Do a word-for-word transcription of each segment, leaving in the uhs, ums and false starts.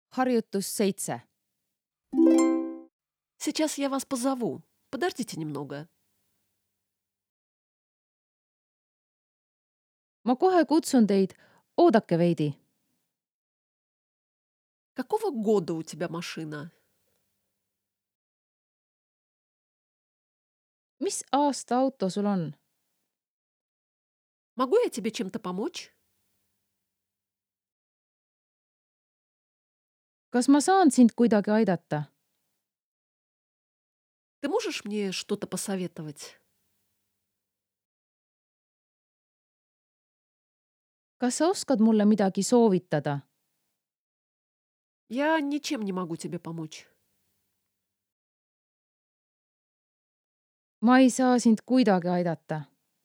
Harjutus seitse. Сейчас я вас позову. Подождите немного. Ma kohe kutsun teid. Oodake veidi. Какого года у тебя машина? Mis aasta auto sul on? Могу я тебе чем-то помочь? Kas ma saan sind kuidagi aidata? Ты можешь мне что-то посоветовать? Kas sa oskad mulle midagi soovitada? Я ничем не могу тебе помочь. Ma ei saa sind kuidagi aidata.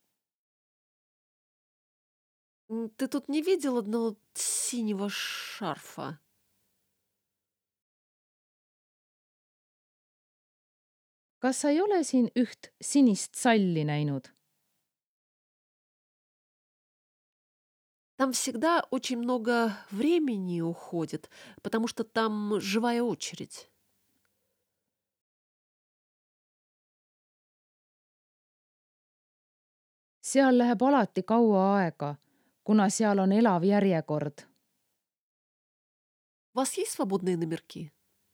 М, Ты тут не видел одного синего шарфа? Kas sa ei ole siin üht sinist salli näinud? Там всегда очень много времени уходит, потому что там живая очередь. Seal läheb alati kaua aega, kuna seal on elav järjekord. У вас есть свободные номерки?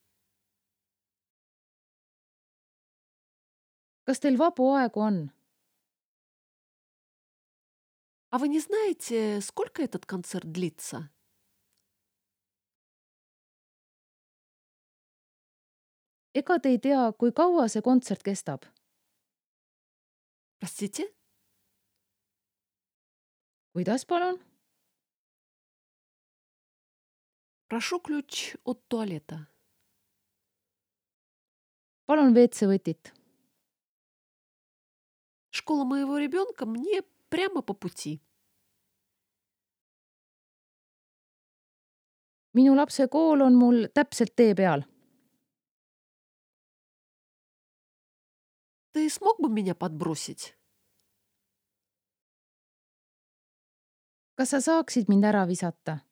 Kas teil vabu aegu on? А вы не знаете, сколько этот концерт длится? Ega te ei tea, kui kaua see kontsert kestab? Простите? Kuidas palun? Прошу ключ от туалета. Palun W C võtit. Школа моего ребенка мне прямо по пути. Minu lapse kool on mul täpselt tee peal. Ты смог бы меня подбросить? Kas sa saaksid mind ära visata?